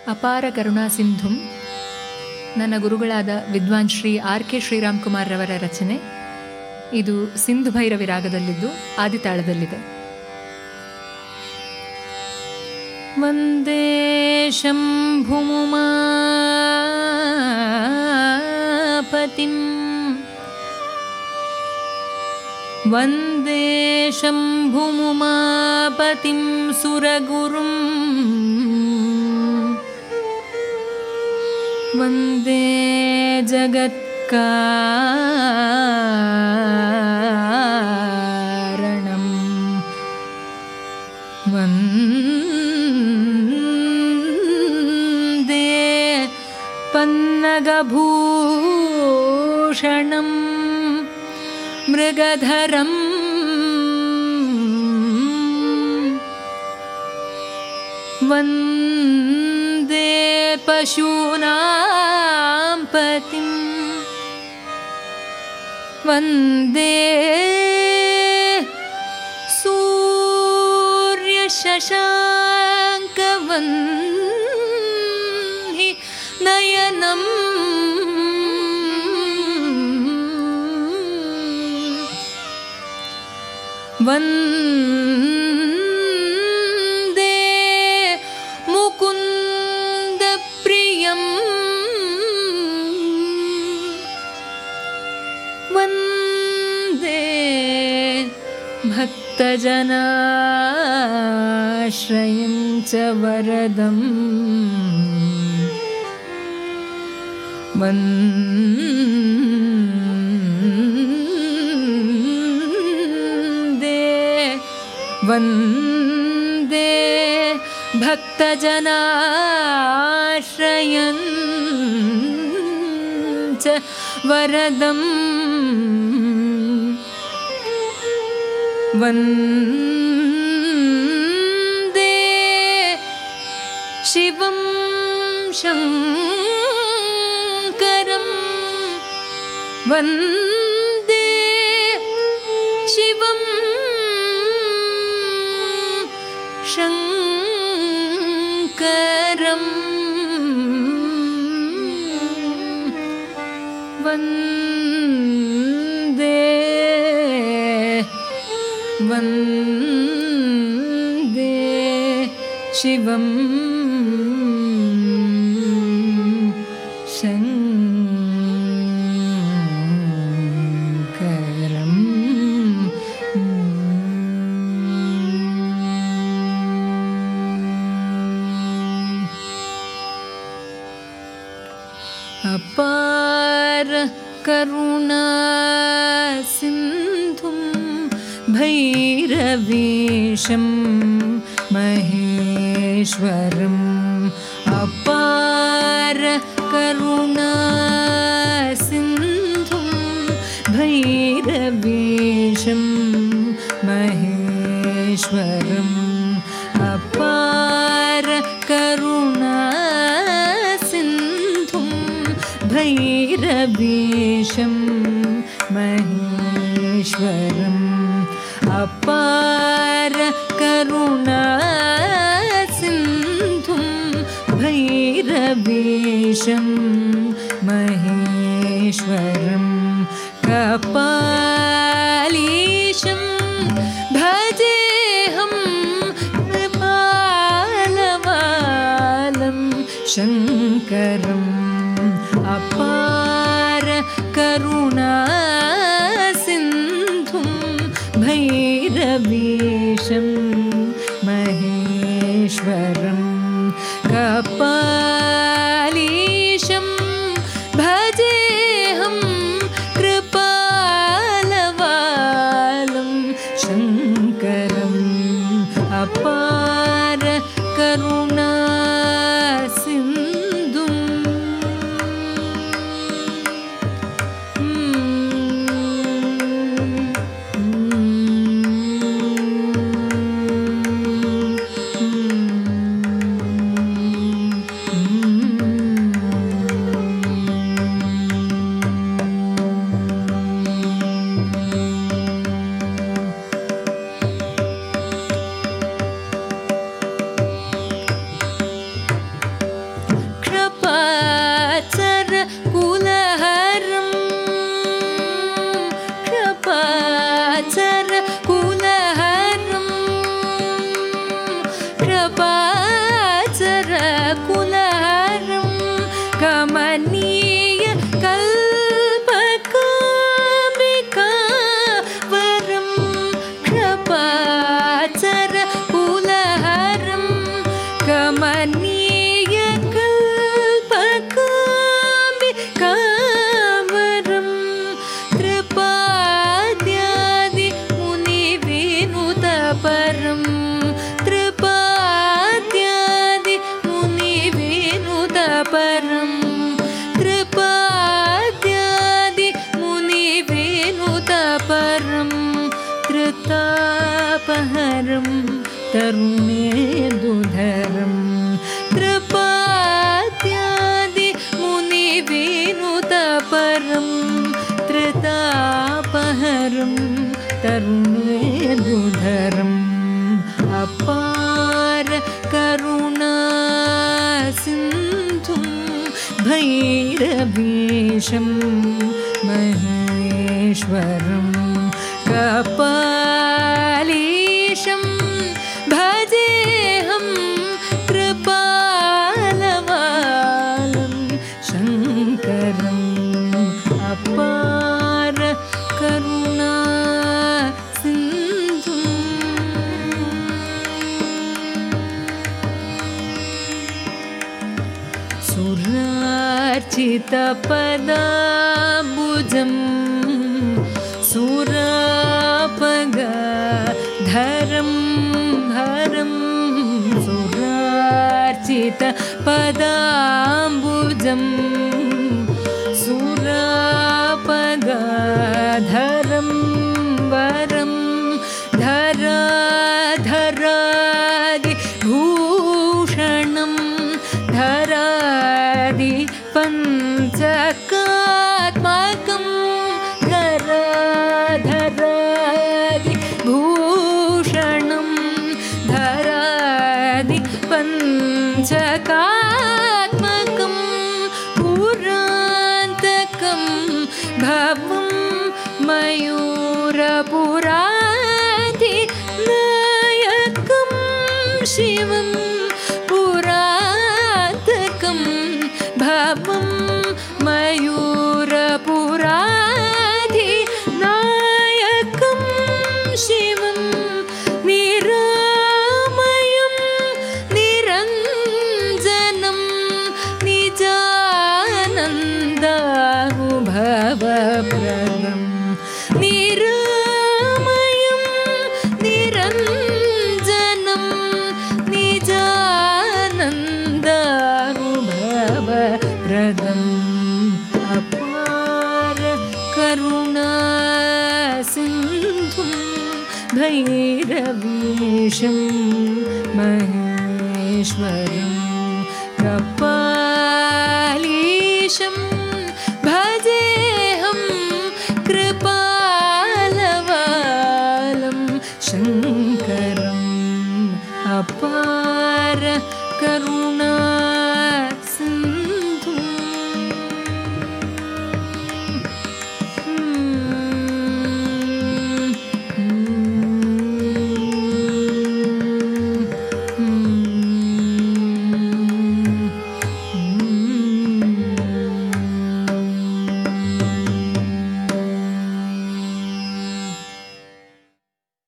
ಅಪಾರ ಕರುಣಾಸಿಂಧುಂ ನನ್ನ ಗುರುಗಳಾದ ವಿದ್ವಾನ್ ಶ್ರೀ ಆರ್ ಕೆ ಶ್ರೀರಾಮ್ಕುಮಾರ್ ರವರ ರಚನೆ. ಇದು ಸಿಂಧು ಭೈರವಿ ರಾಗದಲ್ಲಿದ್ದು ಆದಿತಾಳದಲ್ಲಿದೆ. ವಂದೇ ಶಂಭುಮಾಪತಿಂ ವಂದೇ ಶಂಭುಮಾಪತಿಂ ಸುರಗುರುಂ ವಂದೇ ಜಗತ್ಕಾರಣಂ ವಂದೇ ಪನ್ನಗಭೂಷಣಂ ಮೃಗಧರಂ ವಂದೇ ಪಶೂನಾಂ ಪತಿಂ ವಂದೇ ಸೂರ್ಯಶಶಾಂಕವನ್ಹಿ ನಯನಂ ವಂದೇ ಮುಕುಂದಪ್ರಿಯಂ ವಂದೇ ಭಕ್ತಜನಾಶ್ರಯಂ ಚ ವರದಂ ವಂದೇ ಭಕ್ತಜನಾಶ್ರಯಂ ಚ ವರದಂ ವಂದೇ ಶಿವಂ ಶಂಕರಂ ವಂದೇ ಶಿವಂ ಶಂಕರಂ ವಂದೇ ವಂದೇ ಶಿವಂ ಶಂಕರಂ. ಅಪಾರ ಕರುಣಾ ಸಿಂಧುಂ ಭೈರವೀಶಂ ಮಹೇಶ್ವರಂ. ಅಪಾರ ಕರುಣಾ ಸಿಂಧುಂ ಭೈರವೀಶಂ ಮಹೇಶ್ವರಂ. ಅಪಾರ ಕರುಣಾ ಸಿಂಧುಂ ಭೈರವೀಶಂ ಮಹೇಶ್ವರಂ. ಅಪಾರ ಕರುಣಾ ಸಿಂಧುಂ ಭೈರವೀಶಂ ಮಹೇಶ್ವರಂ. ಕಪಾಲೀಶಂ ಭಜೇಹಂ ಕೃಪಾಲವಾಲಂ ಶಂಕರಂ. ಅಪಾರ ಕರುಣಾ ಸಿಂಧುಂ ಭೈರವೀಶಂ ಮಹೇಶ್ವರಂ. ಕಪಾಲೀಶಂ ಭಜೇಹಂ ಕೃಪಾಲವಾಲಂ ಶಂಕರಂ. ಅಪಾರ ಕರುಣಾ ಸಿಂಧುಂ मन्ये कल्पकाम्बिकावरं त्रिपाद्यादिमुनिविनुतपरं त्रिपाद्यादिमुनिविनुतपरं त्रिपाद्यादिमुनिविनुतपरं त्रितापहरं तरुणेन्दुधरं त्रिपाद्यादिमुनिविनुतपरं त्रितापहरं तरुणेन्दुधरम् अपार करुणा सिन्धुं भैरवीशं महेश्वरं कपालीशं भजेऽहं कृपालवालं शङ्करम् अपार करुणा सिन्धुं सुरार्चितपदाम्बुजं सुरापगधरं हरं सुरार्चितपदाम्बुजं सुरापगधरं वरं धराधरादिभूषणं धरादि पञ्चकात्मकं धराधरादिभूषणं धरादि पञ्चकात्मकं पुरान्तकं भवं मयूरपुराधिनायकं शिवं पुरान्तकं भवं मयूरपुराधिनायकं शिवं निरामयं निरञ्जनं निजानन्दानुभवप्रदं निरामयं निरञ्जनं निजानन्दानुभवप्रदम् अपार करुणा सिन्धुं भैरवीशं महेश्वरं कपालीशं